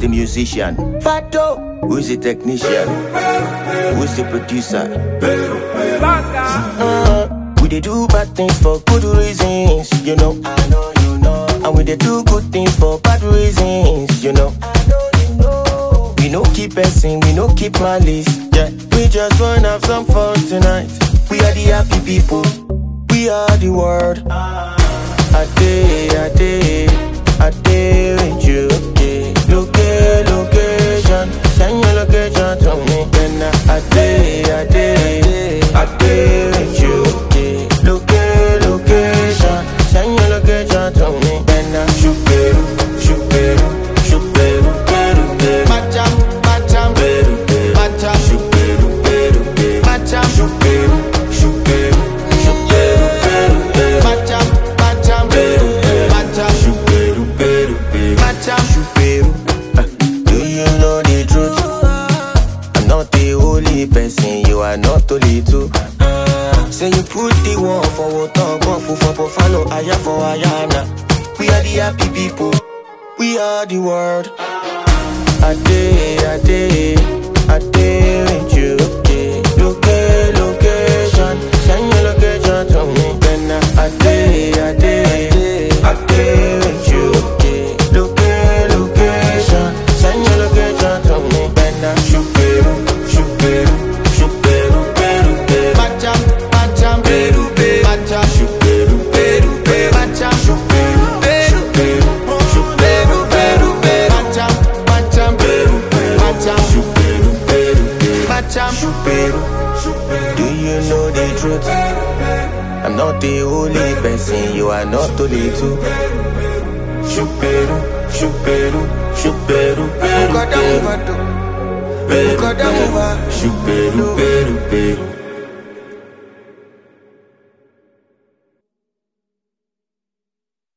musician? Fato, who is the technician? Who is the producer? We dey do bad things for good reasons, you know. I know you know. And we dey do good things for bad reasons, you know. I know you know. We no keep passing, we no keep malice. Yeah, we just wanna have some fun tonight. We are the happy people. We are the world. I day with you. Yeah. Location, send your location to me. Then I day with you. Yeah. Location, send your location to me. Then I shoot beru, macham, beru, macham, shoot beru, macham, shoot beru, macham, beru, macham, shoot beru. Do you know the truth? I'm not the only person, you are not only two. Say you put the one for water, one for follow, aya for ayana. We are the happy people, we are the world. I day with you. Yeah. Location, send your location to me. Then I day with you. Yeah. Location, send your location to me. Then I shoot beru, macham, beru, macham, shoot beru, macham, shoot beru, macham, beru, macham, shoot beru, macham, shoot beru. Do you know the truth? I'm not the only person, you are not only two. Shoot beru, shoot beru, Ukadamuva, shoot beru.